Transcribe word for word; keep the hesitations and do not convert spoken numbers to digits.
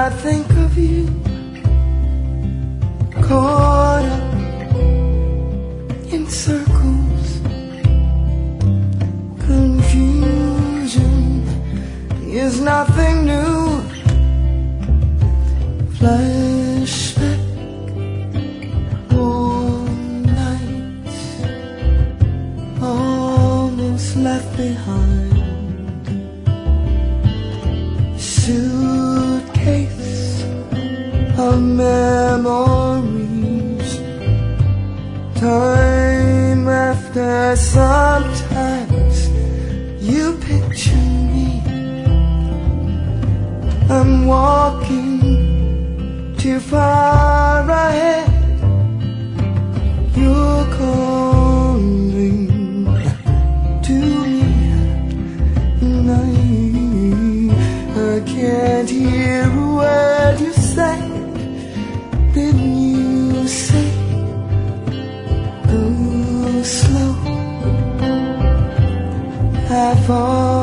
I think of you, caught up in circles. Confusion is nothing new. Flashback, warm nights, almost left behind. Suitcase of memories, time after. Sometimes you picture me, I'm walking too far ahead. You're calling to me, and I, I can't hear a word you say. Didn't you say, go slow? I fall